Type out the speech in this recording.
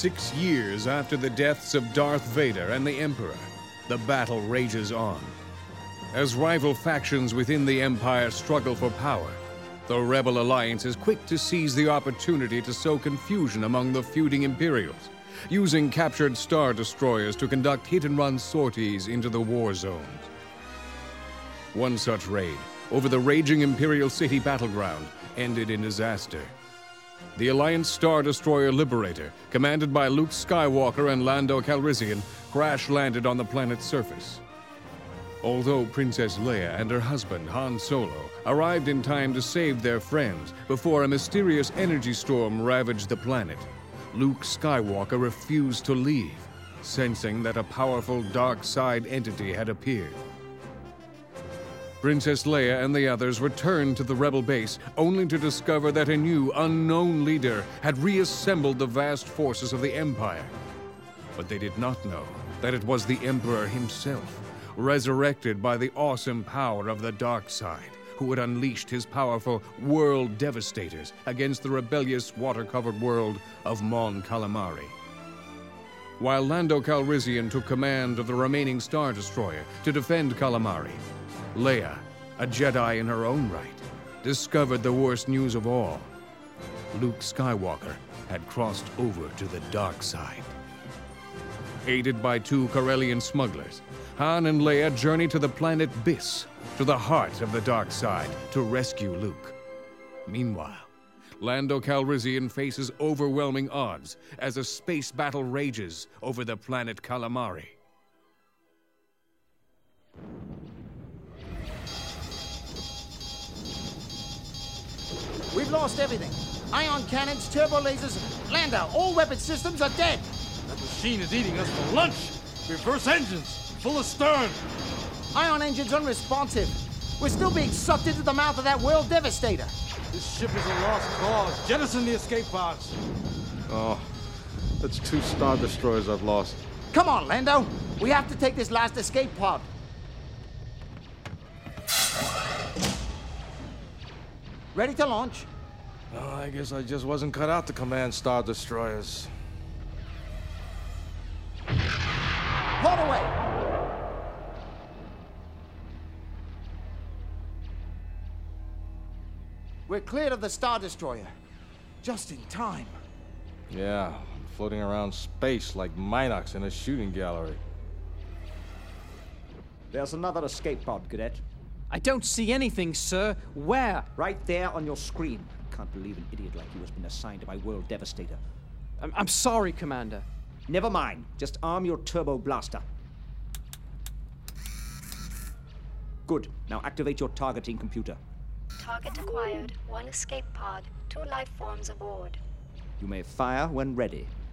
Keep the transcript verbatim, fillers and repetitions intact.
Six years after the deaths of Darth Vader and the Emperor, the battle rages on. As rival factions within the Empire struggle for power, the Rebel Alliance is quick to seize the opportunity to sow confusion among the feuding Imperials, using captured Star Destroyers to conduct hit-and-run sorties into the war zones. One such raid, over the raging Imperial City battleground, ended in disaster. The Alliance Star Destroyer Liberator, commanded by Luke Skywalker and Lando Calrissian, crash-landed on the planet's surface. Although Princess Leia and her husband, Han Solo, arrived in time to save their friends before a mysterious energy storm ravaged the planet, Luke Skywalker refused to leave, sensing that a powerful dark side entity had appeared. Princess Leia and the others returned to the Rebel base, only to discover that a new, unknown leader had reassembled the vast forces of the Empire. But they did not know that it was the Emperor himself, resurrected by the awesome power of the dark side, who had unleashed his powerful World Devastators against the rebellious water-covered world of Mon Calamari. While Lando Calrissian took command of the remaining Star Destroyer to defend Calamari, Leia, a Jedi in her own right, discovered the worst news of all. Luke Skywalker had crossed over to the dark side. Aided by two Corellian smugglers, Han and Leia journey to the planet Biss, to the heart of the dark side, to rescue Luke. Meanwhile, Lando Calrissian faces overwhelming odds as a space battle rages over the planet Calamari. We've lost everything. Ion cannons, turbo lasers, Lando, all weapon systems are dead. That machine is eating us for lunch. Reverse engines, full astern. Ion engines unresponsive. We're still being sucked into the mouth of that World Devastator. This ship is a lost cause. Jettison the escape pods. Oh, that's two Star Destroyers I've lost. Come on, Lando. We have to take this last escape pod. Ready to launch? Oh, I guess I just wasn't cut out to command Star Destroyers. Hold away! We're cleared of the Star Destroyer. Just in time. Yeah, floating around space like Minox in a shooting gallery. There's another escape pod, Cadet. I don't see anything, sir. Where? Right there on your screen. Can't believe an idiot like you has been assigned to my World Devastator. I'm, I'm sorry, Commander. Never mind. Just arm your turbo blaster. Good. Now activate your targeting computer. Target acquired. One escape pod. Two life forms aboard. You may fire when ready.